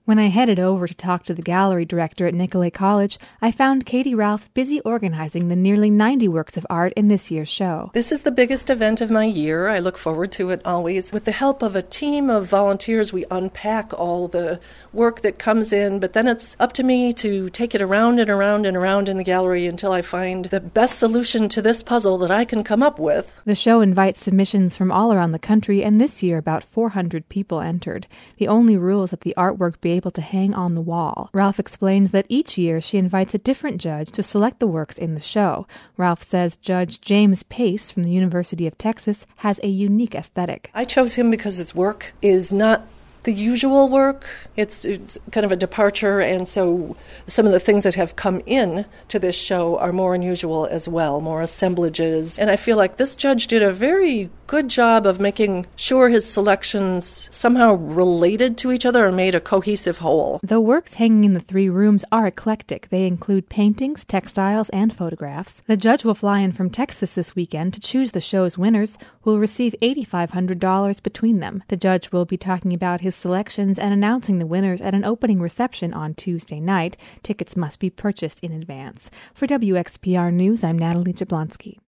When I headed over to talk to the gallery director at Nicolet College, I found Katie Ralph busy organizing the nearly 90 works of art in this year's show. This is the biggest event of my year. I look forward to it always. With the help of a team of volunteers, we unpack all the work that comes in, but then it's up to me to take it around and around and around in the gallery until I find the best solution to this puzzle that I can come up with. The show invites submissions from all around the country, and this year about 400 people entered. The only rule is that the artwork be able to hang on the wall. Ralph explains that each year she invites a different judge to select the works in the show. Ralph says Judge James Pace from the University of Texas has a unique aesthetic. I chose him because his work is not the usual work. It's kind of a departure, and so some of the things that have come in to this show are more unusual as well, more assemblages. And I feel like this judge did a very good job of making sure his selections somehow related to each other and made a cohesive whole. The works hanging in the 3 rooms are eclectic. They include paintings, textiles, and photographs. The judge will fly in from Texas this weekend to choose the show's winners, who will receive $8,500 between them. The judge will be talking about his selections and announcing the winners at an opening reception on Tuesday night. Tickets must be purchased in advance. For WXPR News, I'm Natalie Jablonski.